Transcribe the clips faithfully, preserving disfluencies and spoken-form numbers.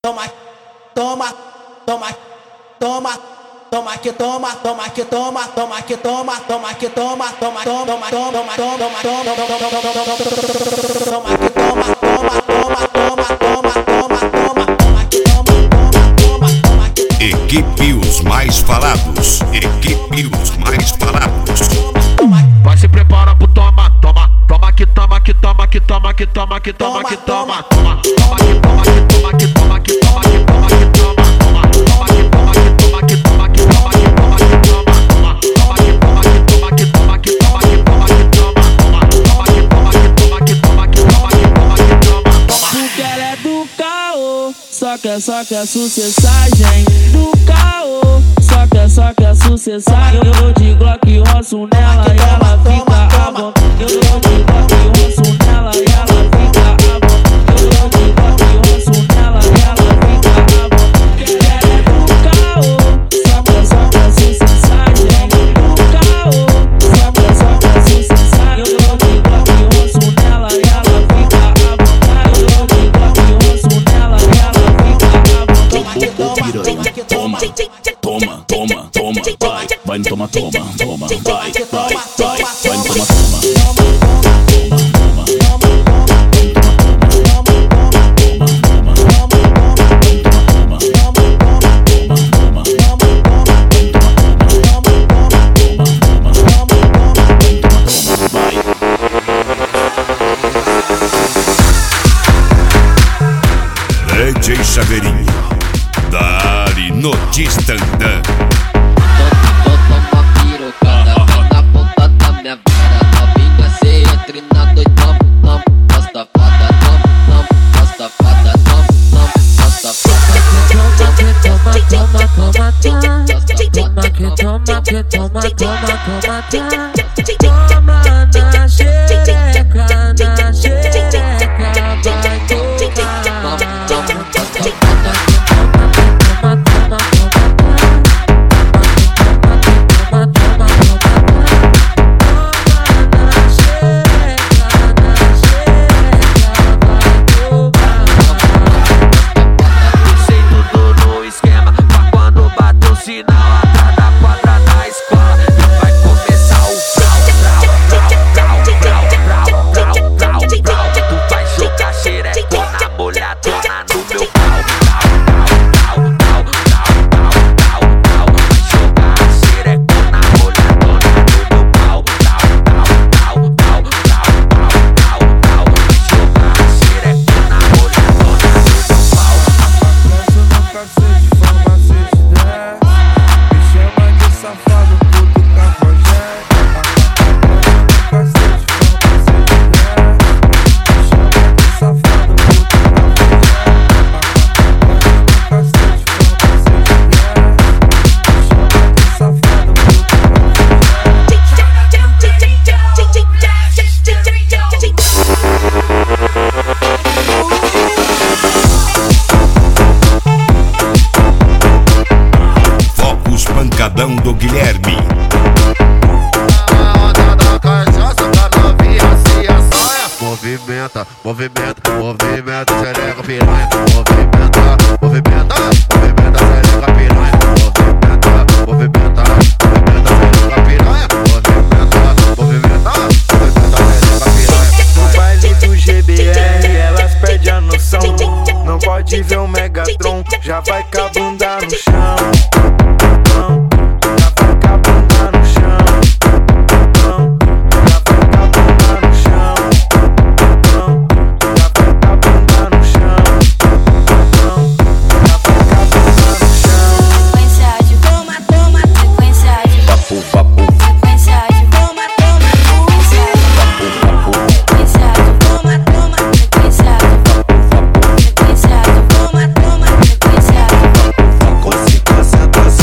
toma, toma, toma, toma, toma que toma, toma que toma, toma que toma, toma que toma, toma, toma, toma, toma, toma, toma, toma que toma, toma, toma, toma, toma, toma, toma, toma que toma, toma, toma, toma que toma. Equipe Os Mais Falados, Equipe Os Mais Falados. Vai se prepara pro toma, toma, toma que toma, que toma, que toma, que toma, que toma, que toma, toma, toma que toma, que toma, que toma, que toma, que toma, que toma, toma, toma que toma, que toma, que toma, que toma, que toma, que toma, toma, toma que toma, que toma, que toma, que toma, que toma, que toma, toma, toma que toma, que toma, que toma, que toma, que toma, que toma, toma. Porque ela é do caô, só quer, só quer sucessagem do caô, só quer, só quer sucessagem. Eu dou de Glock, roço nela e ela fica à vontade. Eu dou de Glock, roço nela e ela fica à vontade. Eu dou de Glock, roço nela e ela fica à vontade. Porque ela é do caô, só quer, só quer sucessagem do caô, só quer, só quer sucessagem. Eu dou de Glock, roço nela e ela fica à vontade. Eu dou de Glock, roço nela e ela fica à vontade. Toma, toma, toma, toma, vai, vai no toma, toma, toma, vai, vai, vai, vai no toma, toma. D J Chaveirinho, Dali no Distandã. Toma pirocada, vai na ponta da minha vara. Novinha, cê entra na dois, tom, tom. Gosta fada, tom, tom. Gosta fada, tom, tom. Gosta fada, tom, tom. Toma, toma, toma, toma, que toma, que toma, toma, toma, toma na xereca, na xereca, vai tomar. Pancadão do Guilherme. Movimenta, movimenta, movimenta, xereca piranha. Movimenta, movimenta, movimenta, xereca piranha. Movimenta, movimenta, movimenta, xereca piranha. Movimenta, movimenta, movimenta, xereca piranha. No baile do G B R elas perdem a noção. Não pode ver o Megatron, já vai com a bunda no chão. Consequência das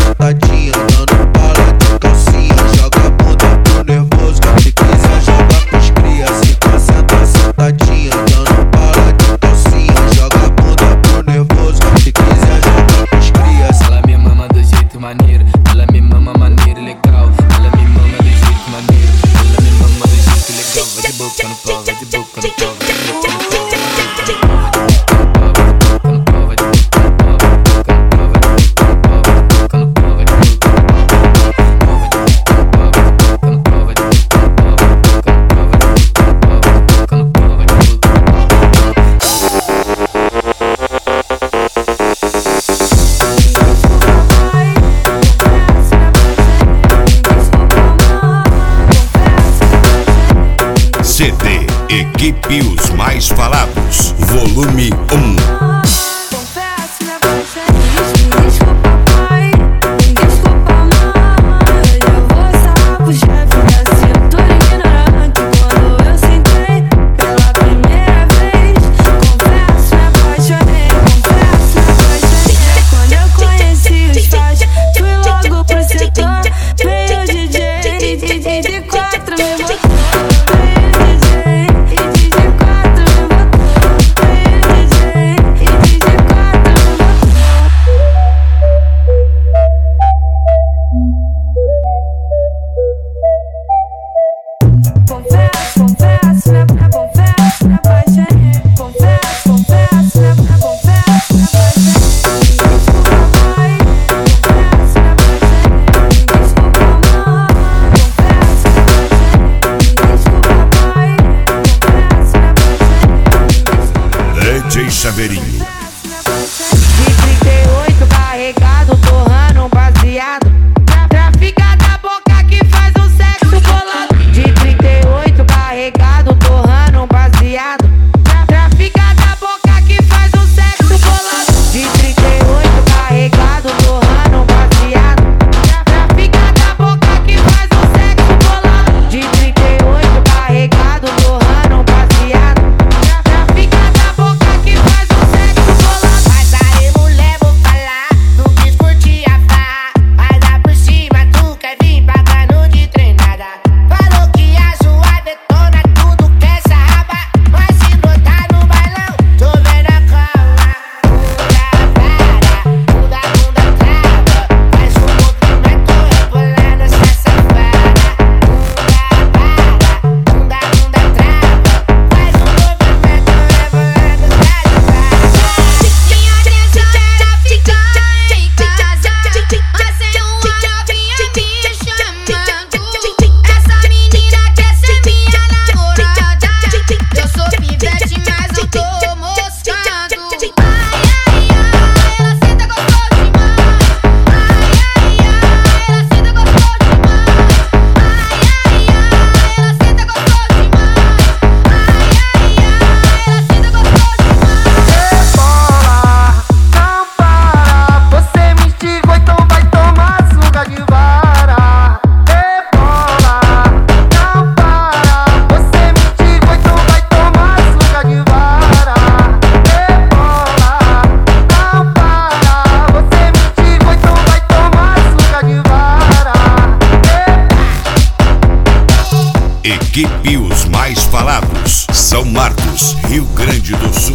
Equipe Os Mais Falados, São Marcos, Rio Grande do Sul.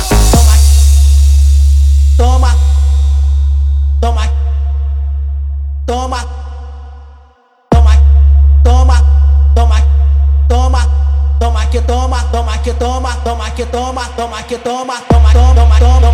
Toma, toma, toma, toma, toma, toma, toma, toma que toma, toma que toma, toma que toma, toma que toma, toma, toma, toma.